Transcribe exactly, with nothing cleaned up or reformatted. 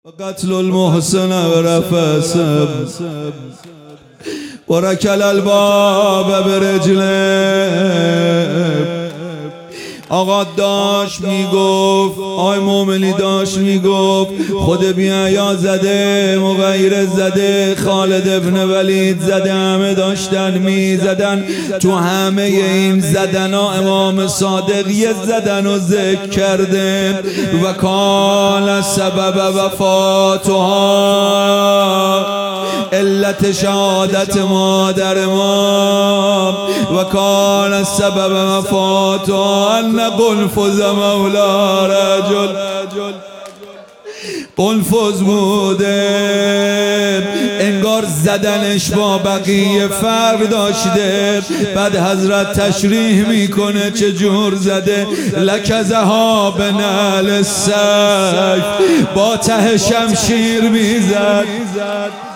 قتل المحسن ورفس وركل الباب برجله. آقا داشت میگفت، آی مومنی داشت میگفت خود بیایا زده، مغیر زده، خالد ابن ولید زده، همه داشتن میزدن. تو همه این زدن ها امام صادق یه زدن و ذکر کرده و کان سبب وفاتها، علت شهادت مادر ما و کان سبب وفاتها ان قنفذ مولا رجل. قنفذ بوده، انگار زدنش با بقیه فرق داشته. بعد حضرت تشریح میکنه چه جور زده. لکزها به نعل السیف، با ته شمشیر میزد.